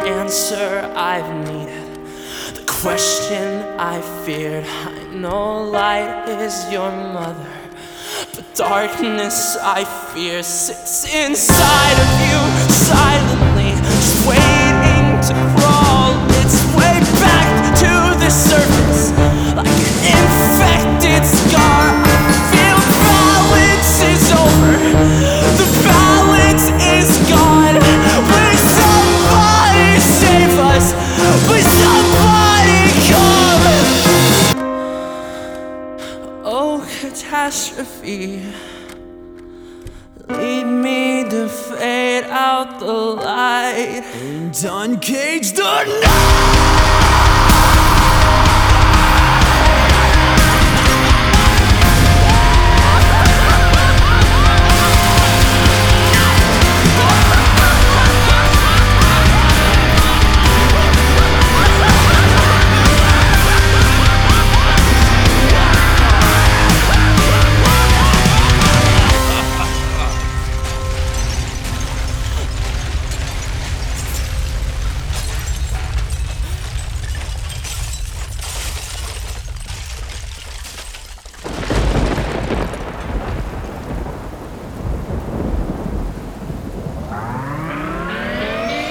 answer I've needed, the question I feared. I know light is your mother, but darkness I fear sits inside of you silently, just waiting to crawl its way back to the surface like an infected scar. I feel balance is over, the balance is gone. Will somebody save us? Will somebody come? Oh, catastrophe, lead me to fade out the light and uncage the night.